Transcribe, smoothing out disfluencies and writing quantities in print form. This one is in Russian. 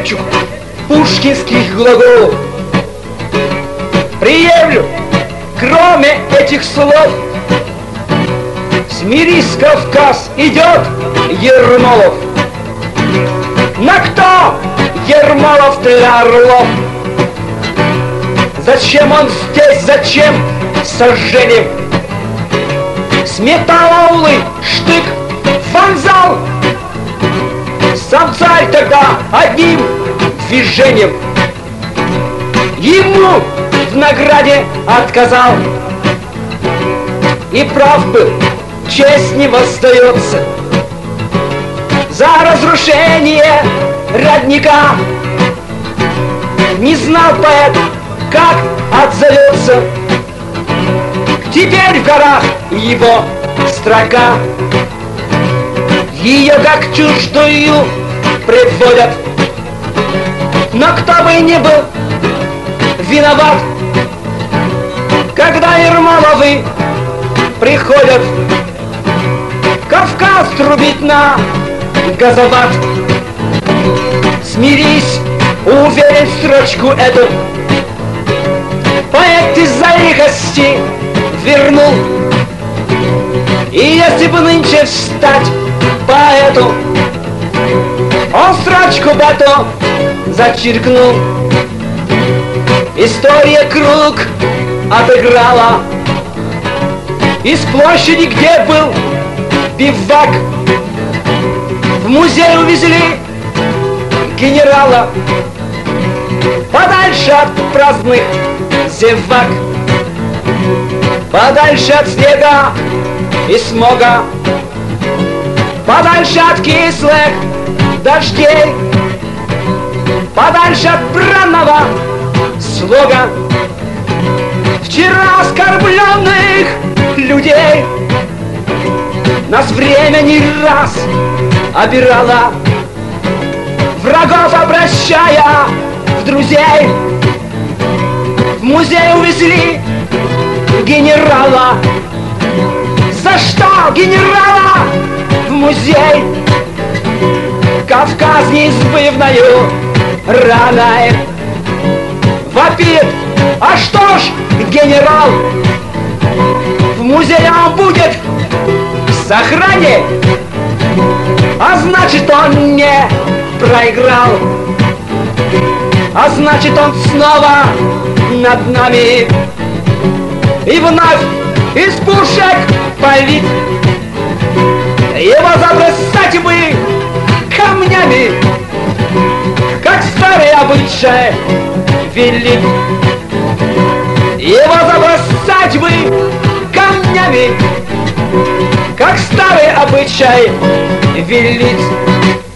жемчуг пушкинских глаголов. Приемлю, кроме этих слов. Смирись, Кавказ, идет Ермолов. На кто Ермолов для орлов? Зачем он здесь, зачем сожжением? С металлолы штык вонзал. Сам царь тогда одним движением ему в награде отказал. И прав был, честь не воздается за разрушение родника. Не знал поэт, как отзовется теперь в горах его строка. Ее как чуждую приводят, но кто бы ни был виноват, когда Ермоловы приходят Кавказ трубить на газоват. Смирись, уверен в строчку эту, поэт из-за лихости вернул. И если бы нынче встать поэту, он строчку бы эту зачеркнул. История круг отыграла из площади, где был бивак, в музей увезли генерала подальше от праздных зевак, подальше от снега и смога, подальше от кислых дождей, подальше от бранного слога вчера оскорбленных людей. Нас время не раз обирало, врагов обращая в друзей. В музей увезли генерала. За что генерала в музей? Кавказ неизбывною раной вопит: а что ж, генерал, в музее он будет в сохране, а значит он не проиграл, а значит он снова над нами. И вновь из пушек палит, его забросать бы камнями, как старый обычай велит. Его забросать бы камнями, как старый обычай велит.